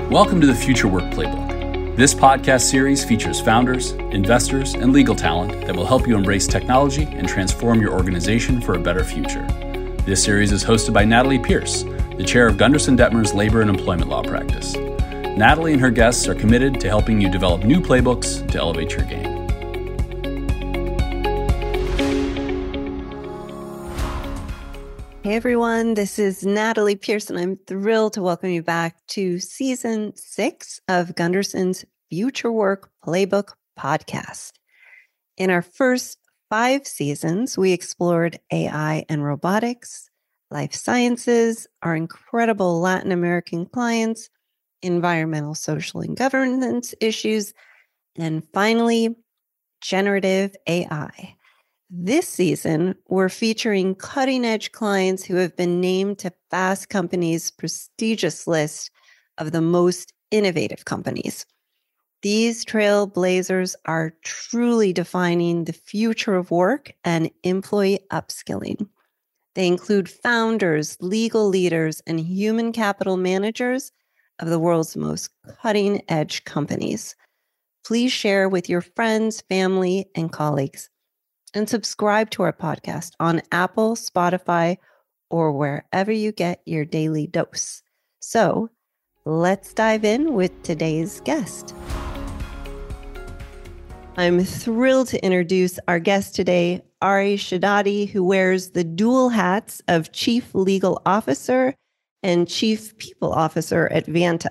Welcome to the Future Work Playbook. This podcast series features founders, investors, and legal talent that will help you embrace technology and transform your organization for a better future. This series is hosted by Natalie Pierce, the chair of Gunderson Dettmer's Labor and Employment Law Practice. Natalie and her guests are committed to helping you develop new playbooks to elevate your game. Hey everyone, this is Natalie Pierce, and I'm thrilled to welcome you back to Season 6 of Gunderson's Future Work Playbook podcast. In our first 5 seasons, we explored AI and robotics, life sciences, our incredible Latin American clients, environmental, social, and governance issues, and finally, generative AI. This season, we're featuring cutting-edge clients who have been named to Fast Company's prestigious list of the most innovative companies. These trailblazers are truly defining the future of work and employee upskilling. They include founders, legal leaders, and human capital managers of the world's most cutting-edge companies. Please share with your friends, family, and colleagues. And subscribe to our podcast on Apple, Spotify, or wherever you get your daily dose. So let's dive in with today's guest. I'm thrilled to introduce our guest today, Ari Shadadi, who wears the dual hats of Chief Legal Officer and Chief People Officer at Vanta.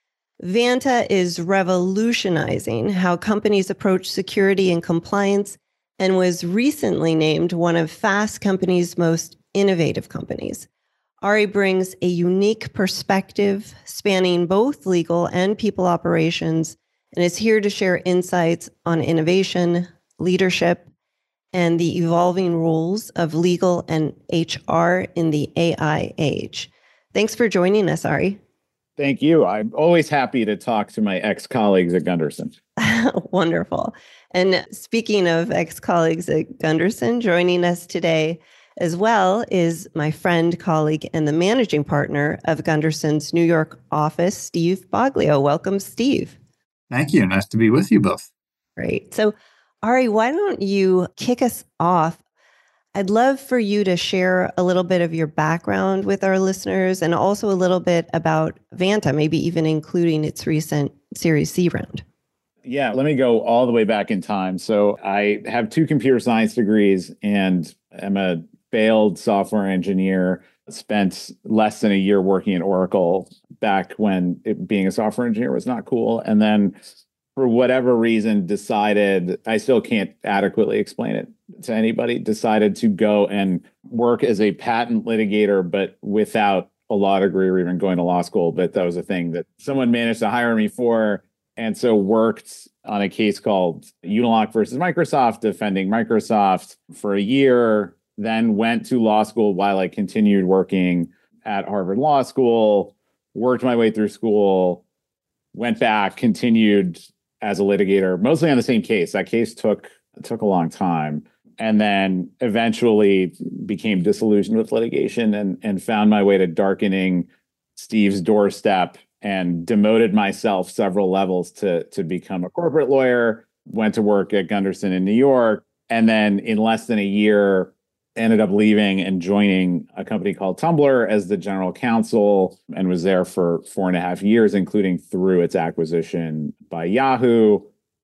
Vanta is revolutionizing how companies approach security and compliance, and was recently named one of Fast Company's most innovative companies. Ari brings a unique perspective spanning both legal and people operations, and is here to share insights on innovation, leadership, and the evolving roles of legal and HR in the AI age. Thanks for joining us, Ari. Thank you. I'm always happy to talk to my ex-colleagues at Gunderson. Wonderful. And speaking of ex-colleagues at Gunderson, joining us today as well is my friend, colleague, and the managing partner of Gunderson's New York office, Steve Boglio. Welcome, Steve. Thank you. Nice to be with you both. Great. So, Ari, why don't you kick us off? I'd love for you to share a little bit of your background with our listeners and also a little bit about Vanta, maybe even including its recent Series C round. Yeah, let me go all the way back in time. So I have 2 computer science degrees and am a failed software engineer. Spent less than a year working at Oracle back when being a software engineer was not cool. And then for whatever reason, decided, I still can't adequately explain it to anybody, decided to go and work as a patent litigator, but without a law degree or even going to law school. But that was a thing that someone managed to hire me for. And so worked on a case called Unilock versus Microsoft, defending Microsoft for a year, then went to law school while I continued working at Harvard Law School, worked my way through school, went back, continued as a litigator, mostly on the same case. That case took a long time, and then eventually became disillusioned with litigation and found my way to darkening Steve's doorstep and demoted myself several levels to become a corporate lawyer, went to work at Gunderson in New York, and then in less than a year, ended up leaving and joining a company called Tumblr as the general counsel, and was there for 4.5 years, including through its acquisition by Yahoo.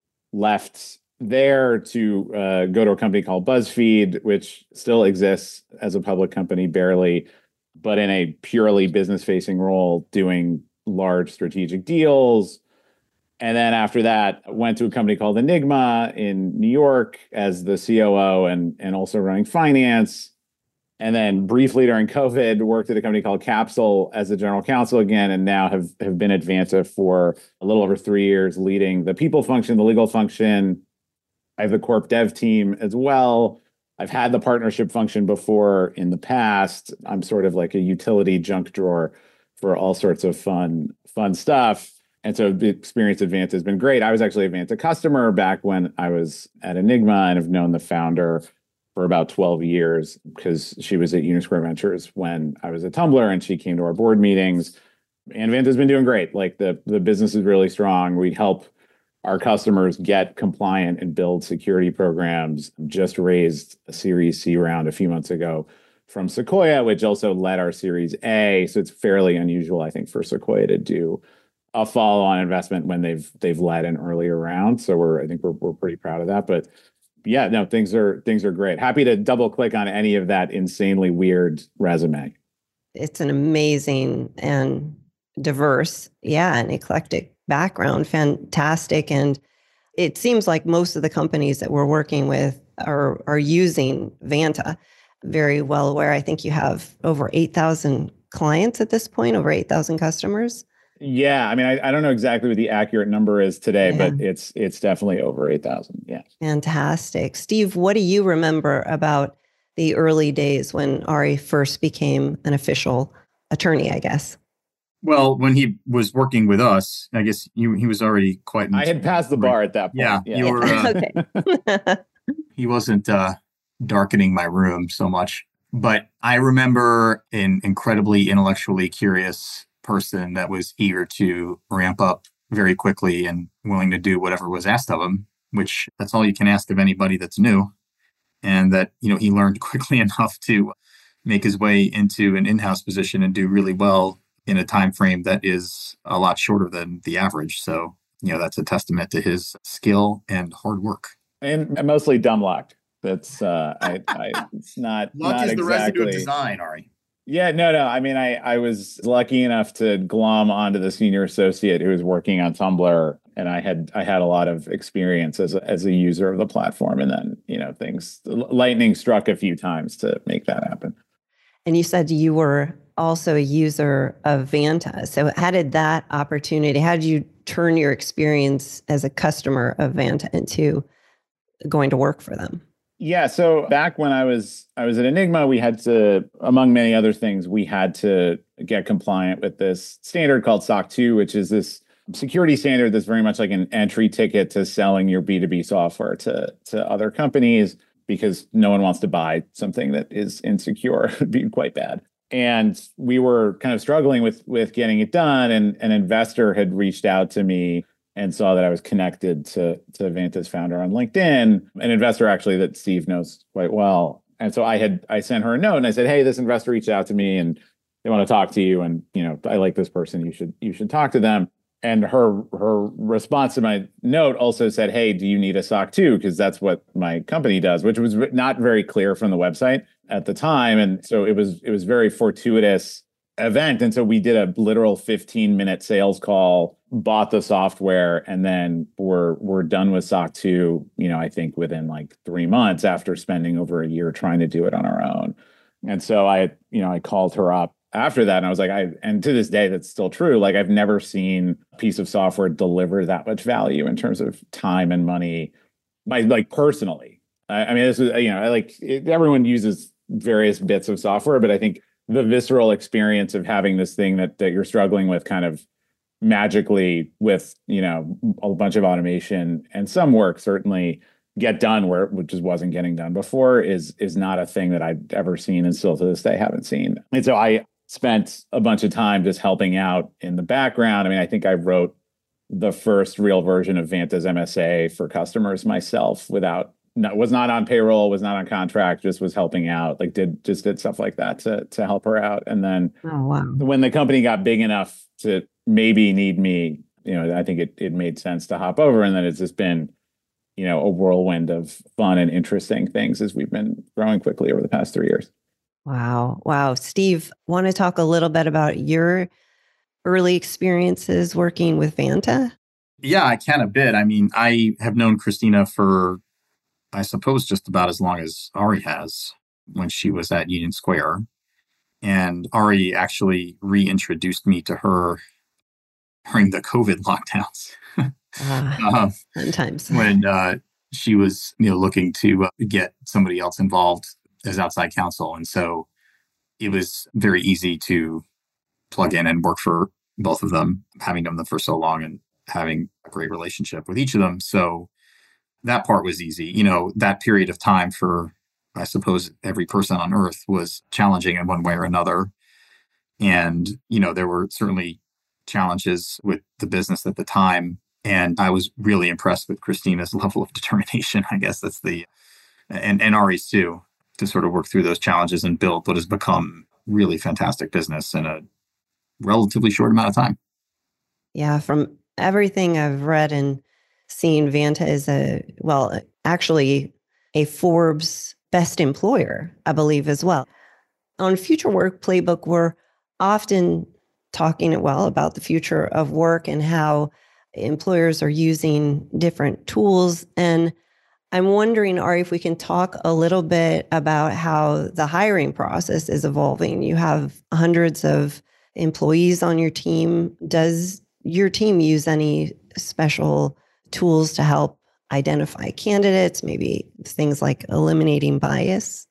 Left there to go to a company called BuzzFeed, which still exists as a public company, barely, but in a purely business-facing role, doing large strategic deals. And then after that, went to a company called Enigma in New York as the COO and also running finance. And then briefly during COVID, worked at a company called Capsule as the general counsel again, and now have been at Vanta for a little over 3 years, leading the people function, the legal function. I have the corp dev team as well. I've had the partnership function before in the past. I'm sort of like a utility junk drawer for all sorts of fun stuff. And so the experience at Vanta has been great. I was actually a Vanta customer back when I was at Enigma, and have known the founder for about 12 years because she was at Unisquare Ventures when I was at Tumblr, and she came to our board meetings. And Vanta's been doing great. Like the business is really strong. We help our customers get compliant and build security programs. Just raised a Series C round a few months ago from Sequoia, which also led our Series A. So it's fairly unusual, I think, for Sequoia to do a follow-on investment when they've led an earlier round. So I think we're pretty proud of that. But yeah, no, things are great. Happy to double click on any of that insanely weird resume. It's an amazing and diverse, and eclectic background. Fantastic. And it seems like most of the companies that we're working with are using Vanta. Very well aware. I think you have over 8,000 clients at this point, over 8,000 customers. Yeah, I mean, I don't know exactly what the accurate number is today, but it's definitely over 8,000. Yeah. Fantastic. Steve, what do you remember about the early days when Ari first became an official attorney, I guess? Well, when he was working with us, I guess he was already quite... I had passed the bar at that point. Yeah. You were, okay. He wasn't darkening my room so much. But I remember an incredibly intellectually curious person that was eager to ramp up very quickly and willing to do whatever was asked of him, which that's all you can ask of anybody that's new. And that, he learned quickly enough to make his way into an in-house position and do really well in a time frame that is a lot shorter than the average. So, that's a testament to his skill and hard work. And mostly dumb luck. That's it's not luck not is the residue exactly... of design, Ari. Yeah, no. I mean, I was lucky enough to glom onto the senior associate who was working on Tumblr, and I had a lot of experience as a user of the platform, and then lightning struck a few times to make that happen. And you said you were also a user of Vanta. So how did you turn your experience as a customer of Vanta into going to work for them? Yeah. So back when I was at Enigma, we had to, among many other things, we had to get compliant with this standard called SOC 2, which is this security standard that's very much like an entry ticket to selling your B2B software to other companies, because no one wants to buy something that is insecure. It'd be quite bad. And we were kind of struggling with getting it done. And an investor had reached out to me and saw that I was connected to Vanta's founder on LinkedIn, an investor actually that Steve knows quite well. And so I sent her a note and I said, hey, this investor reached out to me and they want to talk to you. And, I like this person. You should talk to them. And her response to my note also said, hey, do you need a SOC 2? Because that's what my company does, which was not very clear from the website at the time. And so it was very fortuitous event. And so we did a literal 15-minute sales call, bought the software, and then we're done with SOC 2, I think within like 3 months after spending over a year trying to do it on our own. And so I called her up after that, and I was like, and to this day, that's still true. Like, I've never seen a piece of software deliver that much value in terms of time and money, personally. I mean, this is, everyone uses various bits of software, but I think the visceral experience of having this thing that you're struggling with kind of magically with, a bunch of automation and some work certainly get done where it just wasn't getting done before is not a thing that I'd ever seen and still to this day haven't seen. And so I spent a bunch of time just helping out in the background. I mean, I think I wrote the first real version of Vanta's MSA for customers myself was not on payroll, was not on contract, just was helping out, did stuff like that to help her out. And then when the company got big enough to maybe need me, I think it made sense to hop over. And then it's just been, a whirlwind of fun and interesting things as we've been growing quickly over the past 3 years. Wow. Steve, want to talk a little bit about your early experiences working with Vanta? Yeah, I can a bit. I mean, I have known Christina for, I suppose, just about as long as Ari has, when she was at Union Square. And Ari actually reintroduced me to her during the COVID lockdowns. Fun times. When she was looking to get somebody else involved as outside counsel. And so it was very easy to plug in and work for both of them, having done them for so long and having a great relationship with each of them. So that part was easy. That period of time for, I suppose, every person on earth was challenging in one way or another. And, there were certainly challenges with the business at the time. And I was really impressed with Christina's level of determination. I guess that's and Ari's too, to sort of work through those challenges and build what has become really fantastic business in a relatively short amount of time. Yeah, from everything I've read and seen, Vanta is actually a Forbes best employer, I believe, as well. On Future Work Playbook, we're often talking about the future of work and how employers are using different tools. And I'm wondering, Ari, if we can talk a little bit about how the hiring process is evolving. You have hundreds of employees on your team. Does your team use any special tools to help identify candidates, maybe things like eliminating bias?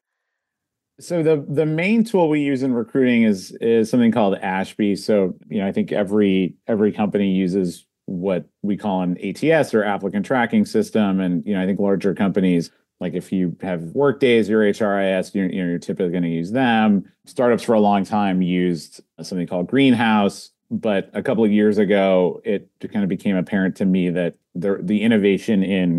So the main tool we use in recruiting is something called Ashby. So, I think every company uses what we call an ATS or applicant tracking system. And, I think larger companies, like if you have Workday's, your HRIS, you're typically going to use them. Startups for a long time used something called Greenhouse. But a couple of years ago, it kind of became apparent to me that the innovation in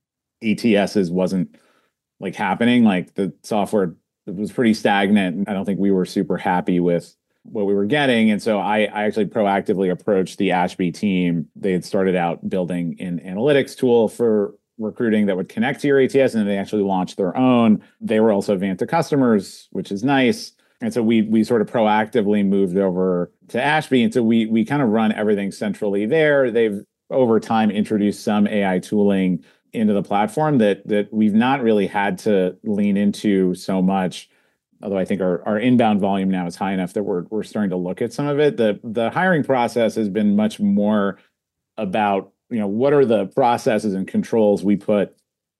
ATSs wasn't like happening. Like the software was pretty stagnant. I don't think we were super happy with what we were getting. And so I actually proactively approached the Ashby team. They had started out building an analytics tool for recruiting that would connect to your ATS, and then they actually launched their own. They were also Vanta customers, which is nice. And so we sort of proactively moved over to Ashby. And so we kind of run everything centrally there. They've over time introduced some AI tooling into the platform that we've not really had to lean into so much. Although I think our inbound volume now is high enough that we're starting to look at some of it. The hiring process has been much more about, what are the processes and controls we put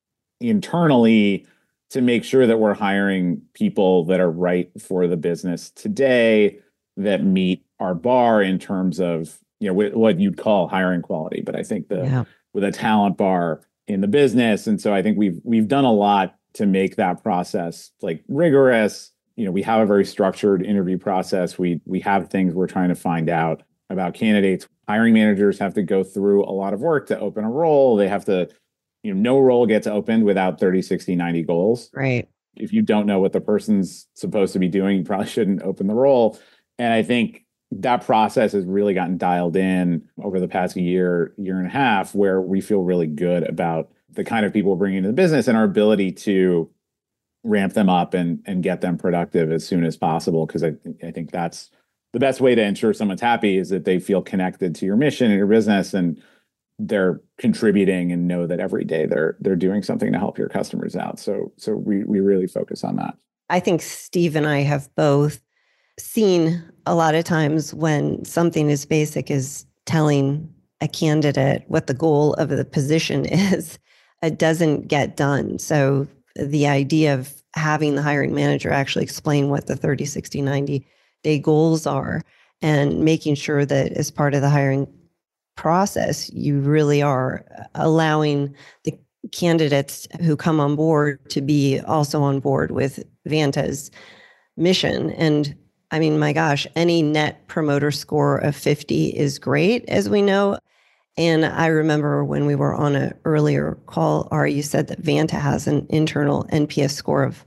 internally to make sure that we're hiring people that are right for the business today, that meet our bar in terms of, what you'd call hiring quality. But I think with a talent bar in the business. And so I think we've done a lot to make that process like rigorous. We have a very structured interview process. We have things we're trying to find out about candidates. Hiring managers have to go through a lot of work to open a role. They have to, no role gets opened without 30, 60, 90 goals. Right. If you don't know what the person's supposed to be doing, you probably shouldn't open the role. And I think that process has really gotten dialed in over the past year and a half, where we feel really good about the kind of people we're bringing into the business and our ability to ramp them up and get them productive as soon as possible. Because I think that's the best way to ensure someone's happy, is that they feel connected to your mission and your business, and they're contributing and know that every day they're doing something to help your customers out. So we really focus on that. I think Steve and I have both seen a lot of times when something as basic as telling a candidate what the goal of the position is, it doesn't get done. So the idea of having the hiring manager actually explain what the 30, 60, 90-day goals are, and making sure that as part of the hiring process, you really are allowing the candidates who come on board to be also on board with Vanta's mission. And I mean, my gosh, any net promoter score of 50 is great, as we know. And I remember when we were on an earlier call, Ari, you said that Vanta has an internal NPS score of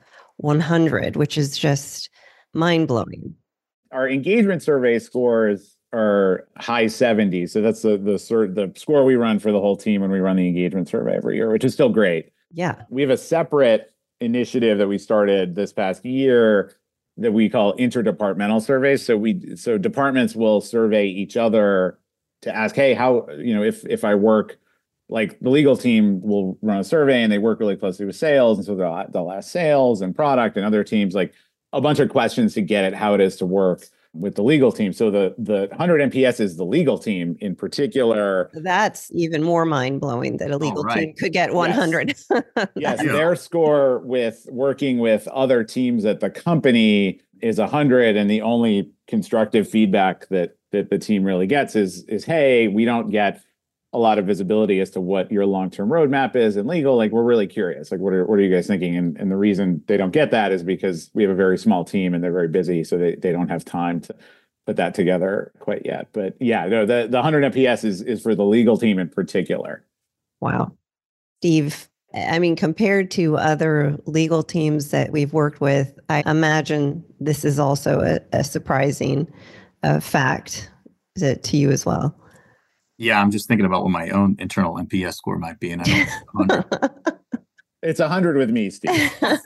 100, which is just mind-blowing. Our engagement survey scores are high 70s. So that's the score we run for the whole team when we run the engagement survey every year, which is still great. Yeah. We have a separate initiative that we started this past year that we call interdepartmental surveys. So departments will survey each other to ask, hey, how, if I work, like the legal team will run a survey and they work really closely with sales. And so they'll ask sales and product and other teams like a bunch of questions to get at how it is to work with the legal team. So the 100 NPS is the legal team in particular. That's even more mind-blowing that a legal team could get 100. Yes, their score with working with other teams at the company is 100, and the only constructive feedback that the team really gets is, hey, we don't get a lot of visibility as to what your long-term roadmap is in legal. Like, we're really curious. Like, what are you guys thinking? And the reason they don't get that is because we have a very small team and they're very busy. So they don't have time put that together quite yet. But yeah, no, the 100 NPS is for the legal team in particular. Wow. Steve, I mean, compared to other legal teams that we've worked with, I imagine this is also a surprising fact to you as well. Yeah, I'm just thinking about what my own internal NPS score might be, and I don't. 100. It's 100 with me, Steve.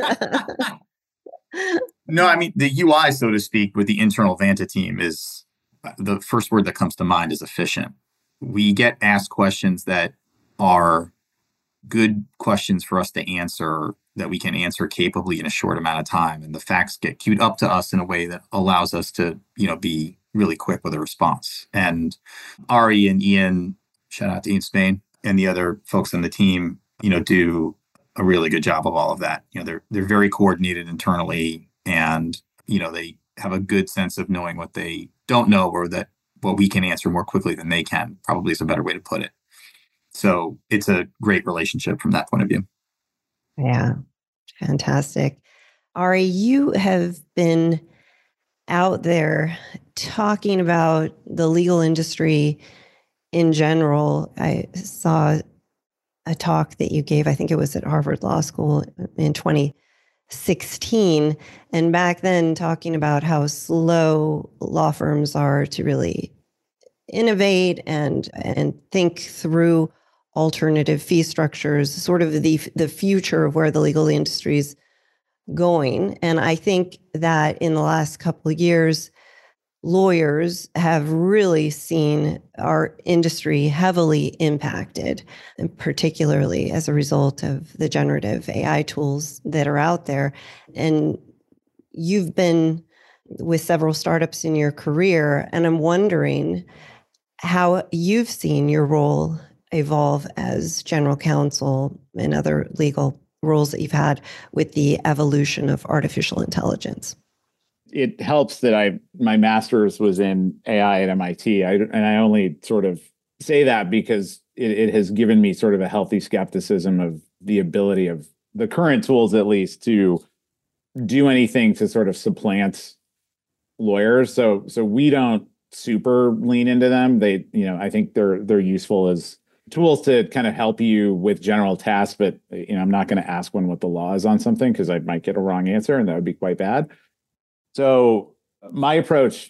No, I mean, the UI, so to speak, with the internal Vanta team is the first word that comes to mind is efficient. We get asked questions that are good questions for us to answer, that we can answer capably in a short amount of time. And the facts get queued up to us in a way that allows us to, be really quick with a response. And Ari and Ian, shout out to Ian Spain and the other folks on the team, do a really good job of all of that. They're very coordinated internally, and, they have a good sense of knowing what they don't know, or that what we can answer more quickly than they can, probably is a better way to put it. So it's a great relationship from that point of view. Yeah, fantastic. Ari, you have been out there talking about the legal industry in general. I saw a talk that you gave, I think it was at Harvard Law School in 2016. And back then, talking about how slow law firms are to really innovate and think through alternative fee structures, sort of the future of where the legal industry is going. And I think that in the last couple of years, lawyers have really seen our industry heavily impacted, and particularly as a result of the generative AI tools that are out there. And you've been with several startups in your career, and I'm wondering how you've seen your role evolve as general counsel and other legal roles that you've had with the evolution of artificial intelligence. It helps that my master's was in AI at MIT. And I only sort of say that because it has given me sort of a healthy skepticism of the ability of the current tools, at least, to do anything to sort of supplant lawyers. So we don't super lean into them. They, I think they're useful as tools to kind of help you with general tasks, but I'm not going to ask one what the law is on something because I might get a wrong answer, and that would be quite bad. So my approach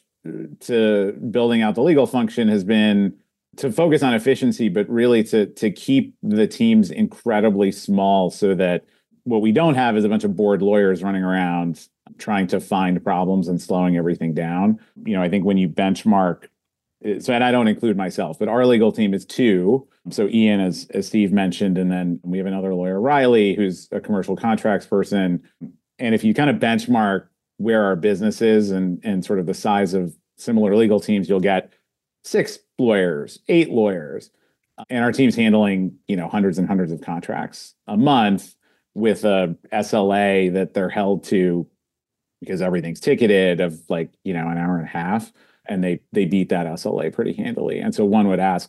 to building out the legal function has been to focus on efficiency, but really to keep the teams incredibly small, so that what we don't have is a bunch of bored lawyers running around trying to find problems and slowing everything down. I think when you benchmark, and I don't include myself, but our legal team is 2. So Ian, as Steve mentioned, and then we have another lawyer, Riley, who's a commercial contracts person. And if you kind of benchmark where our business is and sort of the size of similar legal teams, you'll get 6 lawyers, 8 lawyers, and our team's handling, hundreds and hundreds of contracts a month with a SLA that they're held to because everything's ticketed of an hour and a half. And they beat that SLA pretty handily. And so one would ask,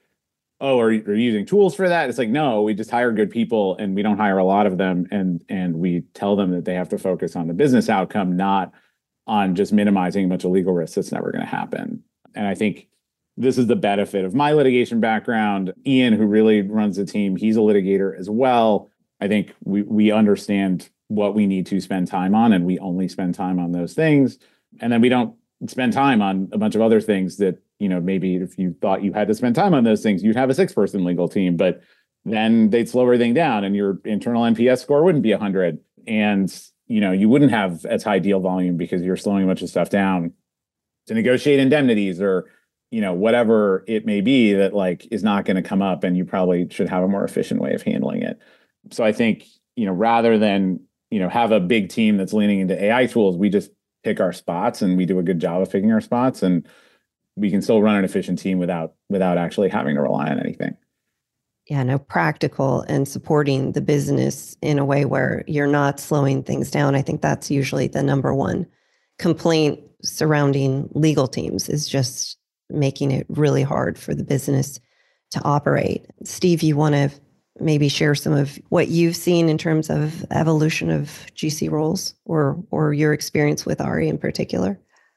oh, are you using tools for that? It's like, no, we just hire good people, and we don't hire a lot of them. And we tell them that they have to focus on the business outcome, not on just minimizing a bunch of legal risks. That's never going to happen. And I think this is the benefit of my litigation background. Ian, who really runs the team, he's a litigator as well. I think we understand what we need to spend time on, and we only spend time on those things. And then we don't spend time on a bunch of other things that, maybe if you thought you had to spend time on those things, you'd have a 6-person legal team, but then they'd slow everything down and your internal NPS score wouldn't be 100. And, you wouldn't have as high deal volume because you're slowing a bunch of stuff down to negotiate indemnities or, whatever it may be that is not going to come up, and you probably should have a more efficient way of handling it. So I think, rather than, have a big team that's leaning into AI tools, we just pick our spots, and we do a good job of picking our spots, and we can still run an efficient team without actually having to rely on anything. Yeah, no, practical and supporting the business in a way where you're not slowing things down. I think that's usually the number one complaint surrounding legal teams, is just making it really hard for the business to operate. Steve, you want to maybe share some of what you've seen in terms of evolution of GC roles, or your experience with Ari in particular?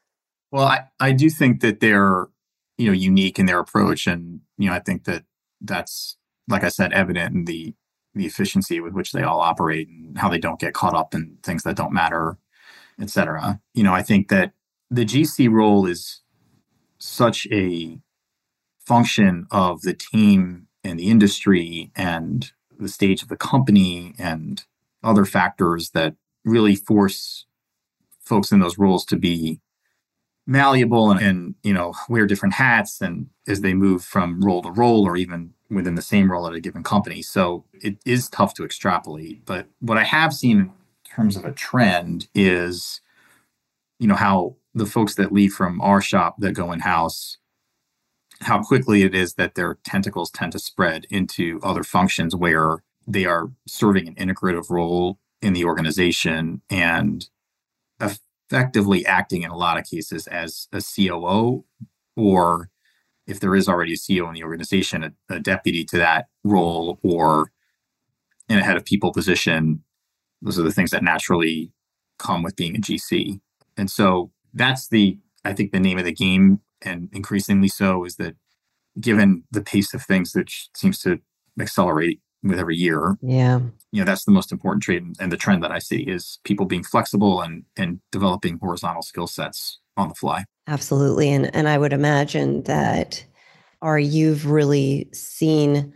Well, I do think that they're, unique in their approach. And, I think that that's, like I said, evident in the efficiency with which they all operate and how they don't get caught up in things that don't matter, et cetera. I think that the GC role is such a function of the team and the industry and the stage of the company and other factors that really force folks in those roles to be malleable and wear different hats and as they move from role to role or even within the same role at a given company. So it is tough to extrapolate. But what I have seen in terms of a trend is, how the folks that leave from our shop that go in-house, how quickly it is that their tentacles tend to spread into other functions where they are serving an integrative role in the organization and effectively acting in a lot of cases as a COO, or if there is already a CEO in the organization, a deputy to that role or in a head of people position. Those are the things that naturally come with being a GC. And so that's I think the name of the game, and increasingly so, is that given the pace of things that seems to accelerate with every year, that's the most important trait and the trend that I see is people being flexible and developing horizontal skill sets on the fly. Absolutely. And I would imagine that, you've really seen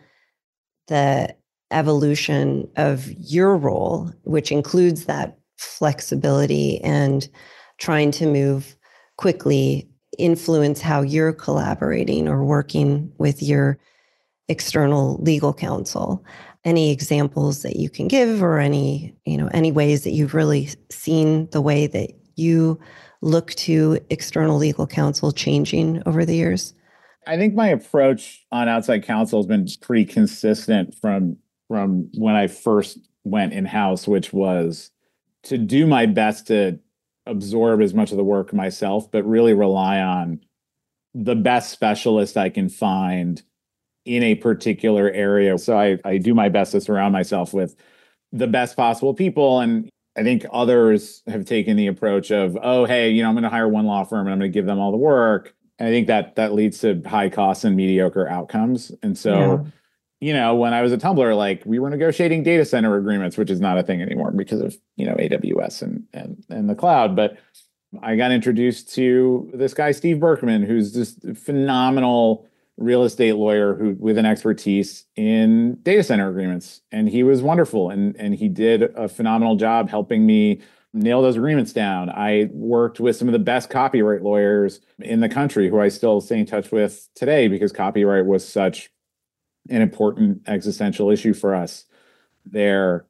the evolution of your role, which includes that flexibility and trying to move quickly, influence how you're collaborating or working with your external legal counsel. Any examples that you can give, or any ways that you've really seen the way that you look to external legal counsel changing over the years? I think my approach on outside counsel has been pretty consistent from when I first went in-house, which was to do my best to absorb as much of the work myself, but really rely on the best specialist I can find in a particular area. So I do my best to surround myself with the best possible people. And I think others have taken the approach of, oh, hey, I'm going to hire one law firm and I'm going to give them all the work. And I think that leads to high costs and mediocre outcomes. And so, when I was at Tumblr, we were negotiating data center agreements, which is not a thing anymore because of, AWS and the cloud. But I got introduced to this guy, Steve Berkman, who's just a phenomenal real estate lawyer with an expertise in data center agreements. And he was wonderful. And he did a phenomenal job helping me nail those agreements down. I worked with some of the best copyright lawyers in the country who I still stay in touch with today because copyright was such an important existential issue for us there.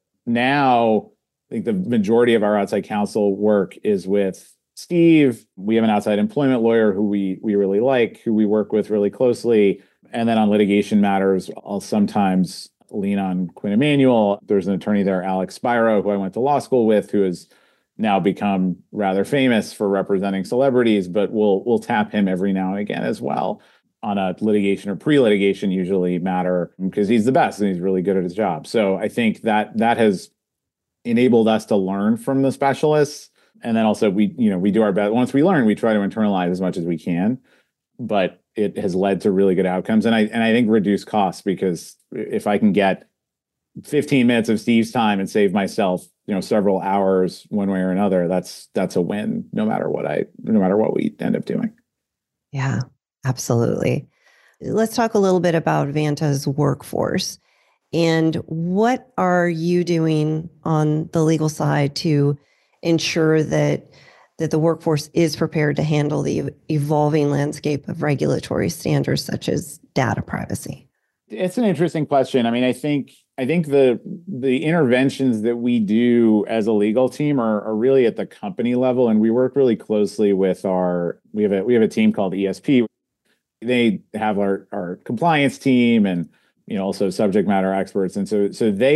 Now, I think the majority of our outside counsel work is with Steve. We have an outside employment lawyer who we really like, who we work with really closely. And then on litigation matters, I'll sometimes lean on Quinn Emanuel. There's an attorney there, Alex Spiro, who I went to law school with, who has now become rather famous for representing celebrities, but we'll tap him every now and again as well on a litigation or pre-litigation usually matter because he's the best and he's really good at his job. So I think that has enabled us to learn from the specialists. And then also we do our best. Once we learn, we try to internalize as much as we can, but it has led to really good outcomes. And I think reduce costs, because if I can get 15 minutes of Steve's time and save myself, several hours one way or another, that's a win, no matter what we end up doing. Yeah, absolutely. Let's talk a little bit about Vanta's workforce. And what are you doing on the legal side to ensure that the workforce is prepared to handle the evolving landscape of regulatory standards such as data privacy? It's an interesting question. I mean, I think the interventions that we do as a legal team are really at the company level, and we work really closely with we have a team called ESP. They have our compliance team and also subject matter experts, and so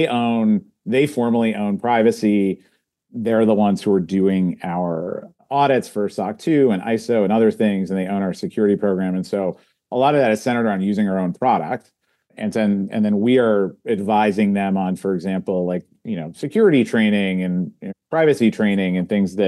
they formally own privacy. They're the ones who are doing our audits for SOC 2 and ISO and other things, and they own our security program. And so a lot of that is centered around using our own product. And then we are advising them on, for example, security training and privacy training and things that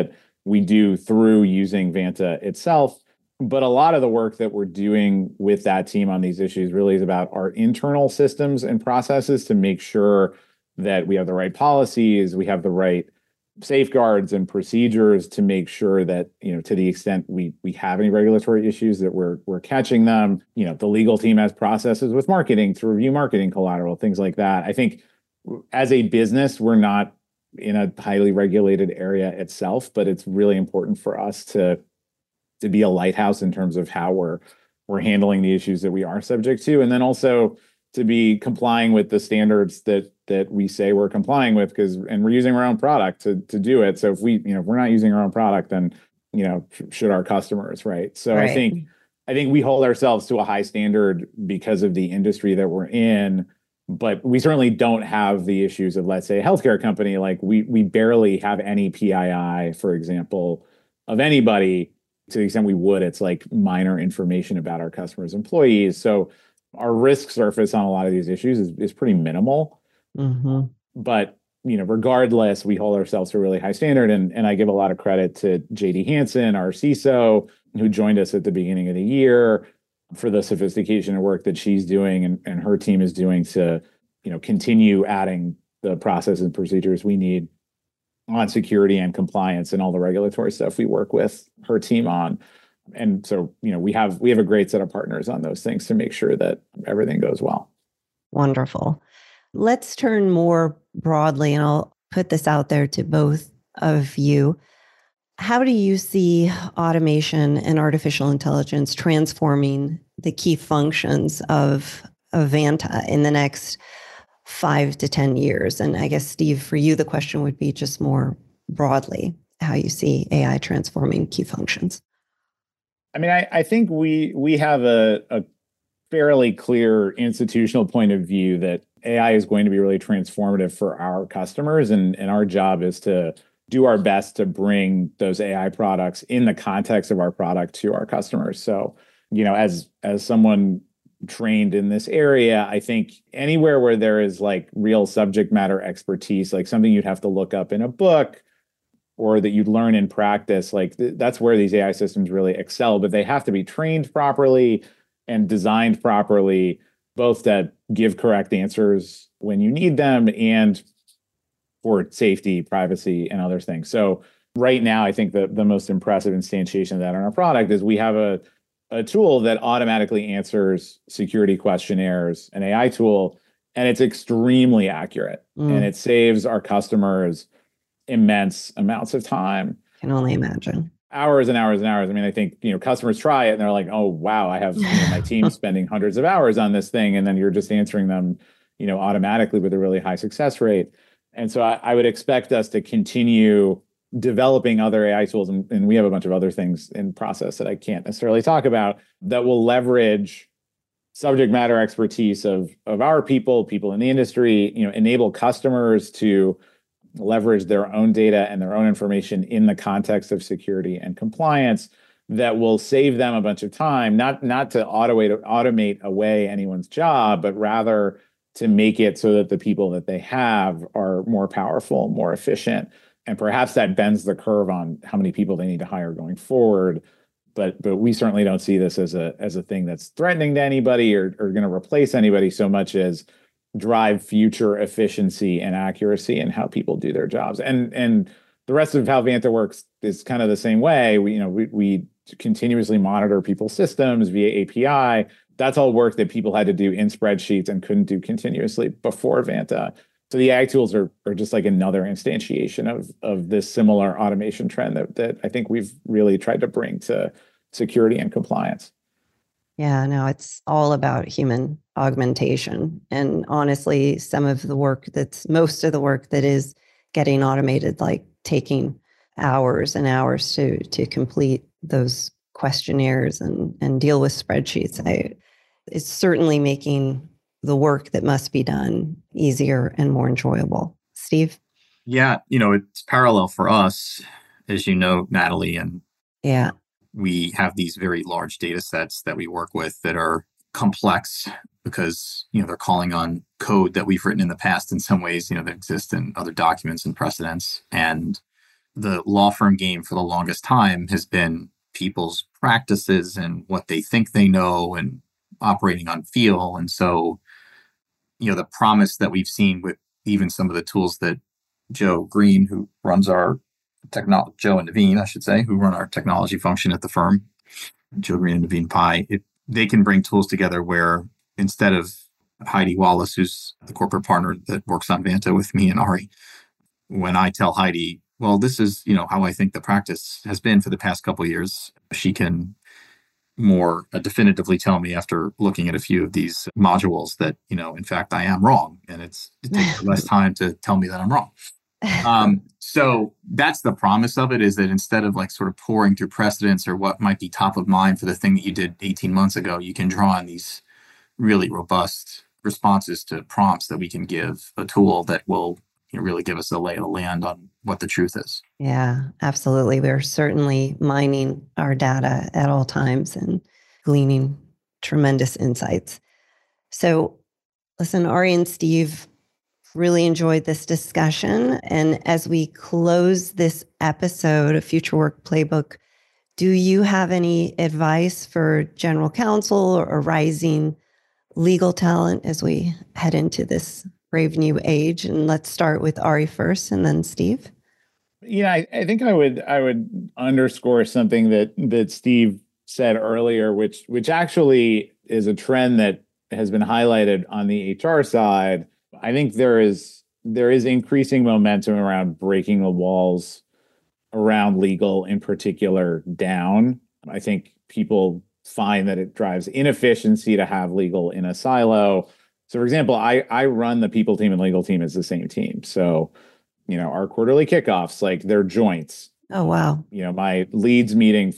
we do through using Vanta itself. But a lot of the work that we're doing with that team on these issues really is about our internal systems and processes to make sure that we have the right policies, we have the right safeguards and procedures to make sure that, to the extent we have any regulatory issues, that we're catching them. The legal team has processes with marketing to review marketing collateral, things like that. I think as a business, we're not in a highly regulated area itself, but it's really important for us to be a lighthouse in terms of how we're handling the issues that we are subject to, and then also to be complying with the standards that we say we're complying with, and we're using our own product to do it. So if we're not using our own product, then should our customers, right? So right. I think we hold ourselves to a high standard because of the industry that we're in, but we certainly don't have the issues of, let's say, a healthcare company. Like we barely have any PII, for example, of anybody. To the extent we would, it's like minor information about our customers' employees. So our risk surface on a lot of these issues is pretty minimal. Mm-hmm. But regardless, we hold ourselves to a really high standard. And I give a lot of credit to JD Hansen, our CISO, who joined us at the beginning of the year, for the sophistication of work that she's doing and her team is doing to continue adding the processes and procedures we need on security and compliance and all the regulatory stuff we work with her team on. And so, we have a great set of partners on those things to make sure that everything goes well. Wonderful. Let's turn more broadly, and I'll put this out there to both of you. How do you see automation and artificial intelligence transforming the key functions of Vanta in the next 5 to 10 years? And I guess, Steve, for you, the question would be just more broadly, how you see AI transforming key functions. I mean, I think we have a fairly clear institutional point of view that AI is going to be really transformative for our customers. And our job is to do our best to bring those AI products in the context of our product to our customers. So, as someone trained in this area, I think anywhere where there is like real subject matter expertise, like something you'd have to look up in a book or that you'd learn in practice, like that's where these AI systems really excel. But they have to be trained properly and designed properly, both that give correct answers when you need them and for safety, privacy, and other things. So right now, I think the most impressive instantiation of that on our product is we have a tool that automatically answers security questionnaires, an AI tool, and it's extremely accurate. And it saves our customers immense amounts of time. Can only imagine. Hours and hours and hours. I mean, I think, customers try it and they're like, oh, wow, I have my team spending hundreds of hours on this thing. And then you're just answering them, automatically with a really high success rate. And so I would expect us to continue developing other AI tools, and we have a bunch of other things in process that I can't necessarily talk about, that will leverage subject matter expertise of our people in the industry, enable customers to leverage their own data and their own information in the context of security and compliance, that will save them a bunch of time, not to automate away anyone's job, but rather to make it so that the people that they have are more powerful, more efficient. And perhaps that bends the curve on how many people they need to hire going forward. But we certainly don't see this as a thing that's threatening to anybody or going to replace anybody so much as drive future efficiency and accuracy in how people do their jobs. And the rest of how Vanta works is kind of the same way. We continuously monitor people's systems via API. That's all work that people had to do in spreadsheets and couldn't do continuously before Vanta. So the AI tools are just like another instantiation of this similar automation trend that I think we've really tried to bring to security and compliance. Yeah, no, it's all about human augmentation. And honestly, most of the work that is getting automated, like taking hours and hours to complete those questionnaires and deal with spreadsheets, it's certainly making the work that must be done easier and more enjoyable. Steve? Yeah, it's parallel for us, as you know, Natalie, and yeah, we have these very large data sets that we work with that are complex because, they're calling on code that we've written in the past in some ways, that exist in other documents and precedents. And the law firm game for the longest time has been people's practices and what they think they know and operating on feel. And so, the promise that we've seen with even some of the tools that Joe Green, who runs our Joe and Naveen, I should say, who run our technology function at the firm, Joe Green and Naveen Pai, they can bring tools together where instead of Heidi Wallace, who's the corporate partner that works on Vanta with me and Ari, when I tell Heidi, well, this is, how I think the practice has been for the past couple of years, she can more definitively tell me after looking at a few of these modules that, in fact, I am wrong. And it takes less time to tell me that I'm wrong. So that's the promise of it, is that instead of like sort of pouring through precedents or what might be top of mind for the thing that you did 18 months ago, you can draw on these really robust responses to prompts that we can give a tool that will really give us a lay of the land on what the truth is. Yeah, absolutely. We're certainly mining our data at all times and gleaning tremendous insights. So listen, Ari and Steve, really enjoyed this discussion. And as we close this episode of Future Work Playbook, do you have any advice for general counsel or rising legal talent as we head into this brave new age? And let's start with Ari first and then Steve. I think I would underscore something that Steve said earlier, which actually is a trend that has been highlighted on the HR side. I think there is increasing momentum around breaking the walls around legal in particular down. I think people find that it drives inefficiency to have legal in a silo. So, for example, I run the people team and legal team as the same team. So, our quarterly kickoffs, like they're joints. Oh, wow. My leads meeting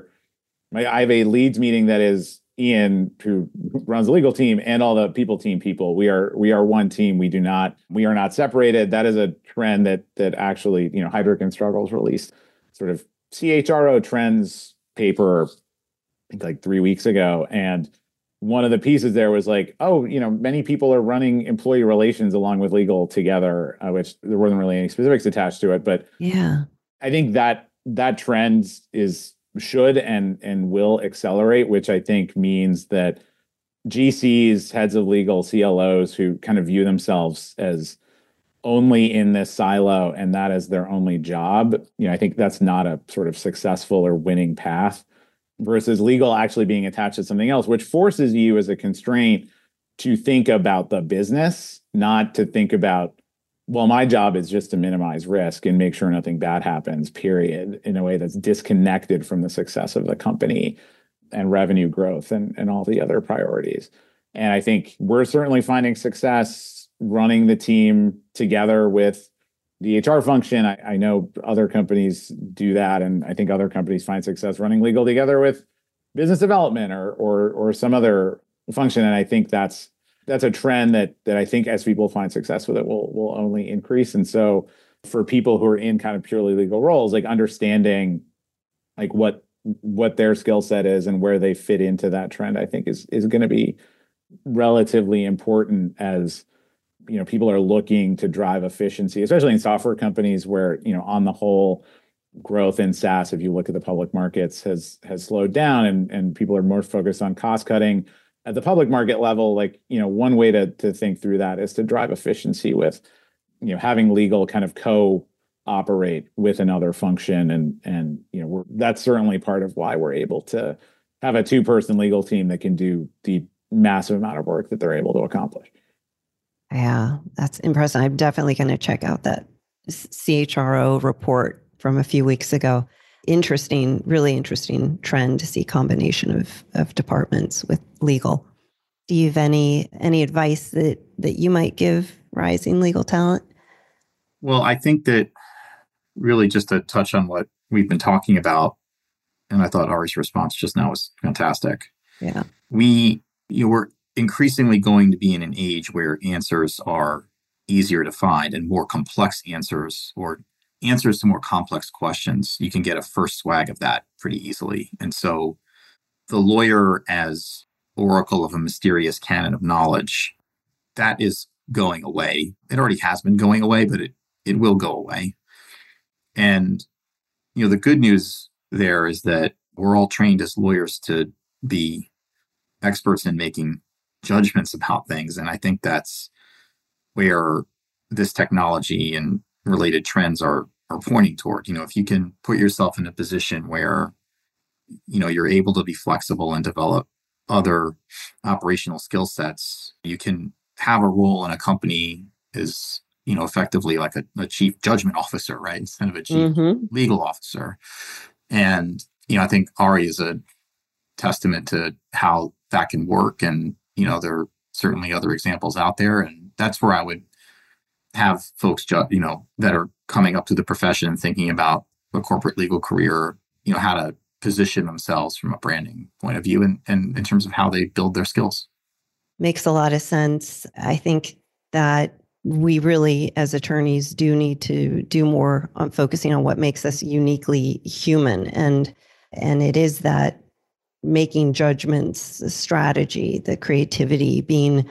I have a leads meeting that is Ian, who runs the legal team, and all the people team people. We are one team. We are not separated. That is a trend that actually, Heidrick and Struggles released sort of CHRO trends paper, I think like 3 weeks ago. And one of the pieces there was like, many people are running employee relations along with legal together, which there wasn't really any specifics attached to it. But yeah, I think that trend should and will accelerate, which I think means that GCs, heads of legal, CLOs who kind of view themselves as only in this silo and that is their only job, I think that's not a sort of successful or winning path, versus legal actually being attached to something else, which forces you as a constraint to think about the business, not to think about, well, my job is just to minimize risk and make sure nothing bad happens, period, in a way that's disconnected from the success of the company and revenue growth and all the other priorities. And I think we're certainly finding success running the team together with the HR function. I know other companies do that, and I think other companies find success running legal together with business development or some other function. And I think that's a trend that I think as people find success with it will only increase. And so for people who are in kind of purely legal roles, like understanding like what their skill set is and where they fit into that trend, I think is going to be relatively important as people are looking to drive efficiency, especially in software companies where, on the whole, growth in SaaS, if you look at the public markets, has slowed down and people are more focused on cost cutting at the public market level. Like, one way to think through that is to drive efficiency with, having legal kind of co-operate with another function. And that's certainly part of why we're able to have a 2-person legal team that can do the massive amount of work that they're able to accomplish. Yeah, that's impressive. I'm definitely going to check out that CHRO report from a few weeks ago. Interesting, really interesting trend to see combination of departments with legal. Do you have any advice that you might give rising legal talent? Well, I think that really just to touch on what we've been talking about, and I thought Ari's response just now was fantastic. Yeah. We're increasingly going to be in an age where answers are easier to find, and more complex answers or answers to more complex questions, you can get a first swag of that pretty easily. And so the lawyer as oracle of a mysterious canon of knowledge, that is going away. It already has been going away, but it will go away. And the good news there is that we're all trained as lawyers to be experts in making judgments about things. And I think that's where this technology and related trends are pointing toward. If you can put yourself in a position where, you're able to be flexible and develop other operational skill sets, you can have a role in a company as, effectively like a chief judgment officer, right? Instead of a chief legal officer. And, I think Ari is a testament to how that can work. And, there are certainly other examples out there. And that's where I would have folks, that are coming up to the profession thinking about a corporate legal career, how to position themselves from a branding point of view and in terms of how they build their skills. Makes a lot of sense. I think that we really, as attorneys, do need to do more on focusing on what makes us uniquely human. And it is that making judgments, the strategy, the creativity, being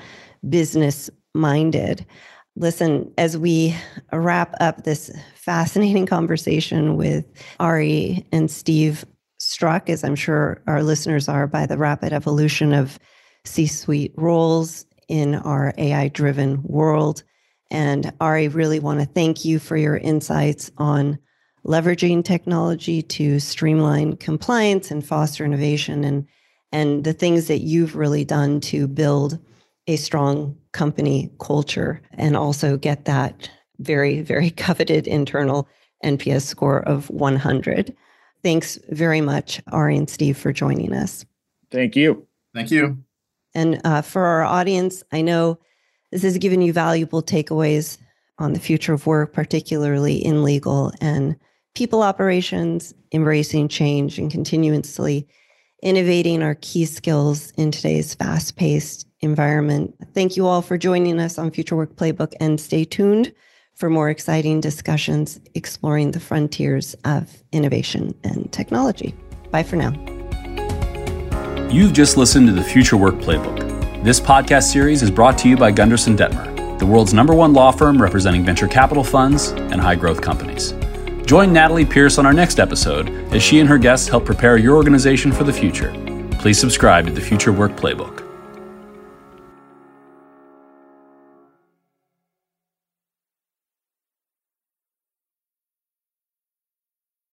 business-minded. Listen, as we wrap up this fascinating conversation with Ari and Steve, struck, as I'm sure our listeners are, by the rapid evolution of C-suite roles in our AI-driven world. And Ari, really want to thank you for your insights on leveraging technology to streamline compliance and foster innovation, and the things that you've really done to build a strong company culture and also get that very, very coveted internal NPS score of 100. Thanks very much, Ari and Steve, for joining us. Thank you. Thank you. And for our audience, I know this has given you valuable takeaways on the future of work, particularly in legal and people operations. Embracing change and continuously innovating are key skills in today's fast-paced environment. Thank you all for joining us on Future Work Playbook, and stay tuned for more exciting discussions exploring the frontiers of innovation and technology. Bye for now. You've just listened to the Future Work Playbook. This podcast series is brought to you by Gunderson Detmer, the world's #1 law firm representing venture capital funds and high-growth companies. Join Natalie Pierce on our next episode as she and her guests help prepare your organization for the future. Please subscribe to the Future Work Playbook.